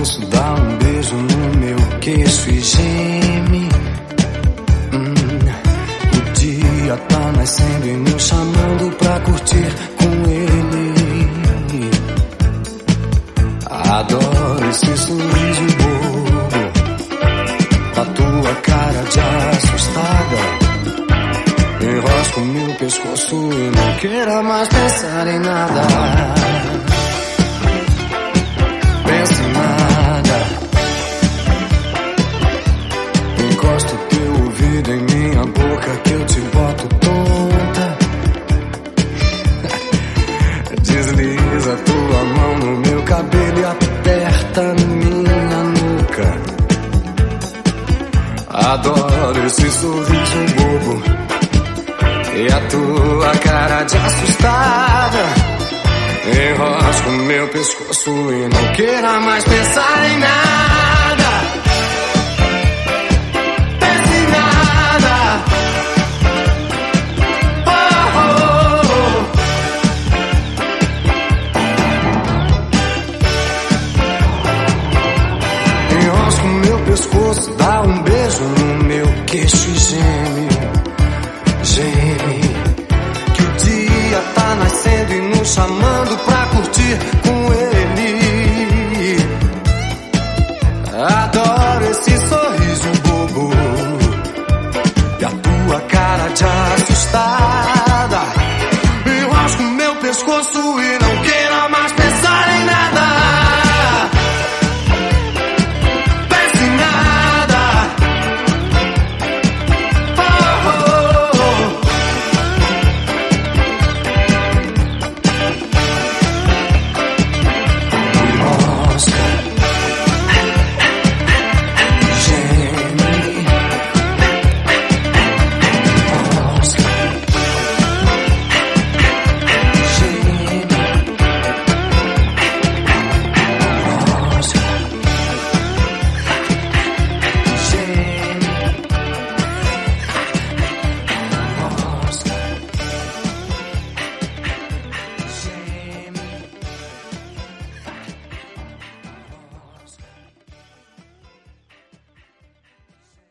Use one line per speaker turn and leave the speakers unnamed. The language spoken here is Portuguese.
pescoço, dá um beijo no meu queixo e geme. O dia tá nascendo e me chamando pra curtir com ele. Adoro esse sorriso bobo, a tua cara de assustada. Enrosco meu pescoço e não queira mais pensar em nada. Pensa em nada. Encosta o teu ouvido em minha boca que eu te boto tonta. Desliza tua mão no meu cabelo e aperta minha nuca. Adoro esse sorriso bobo e a tua cara de assustada. Enrosco meu pescoço e não queira mais pensar em nada. Pense em nada. Enrosco meu pescoço, dá um beijo no meu queixo.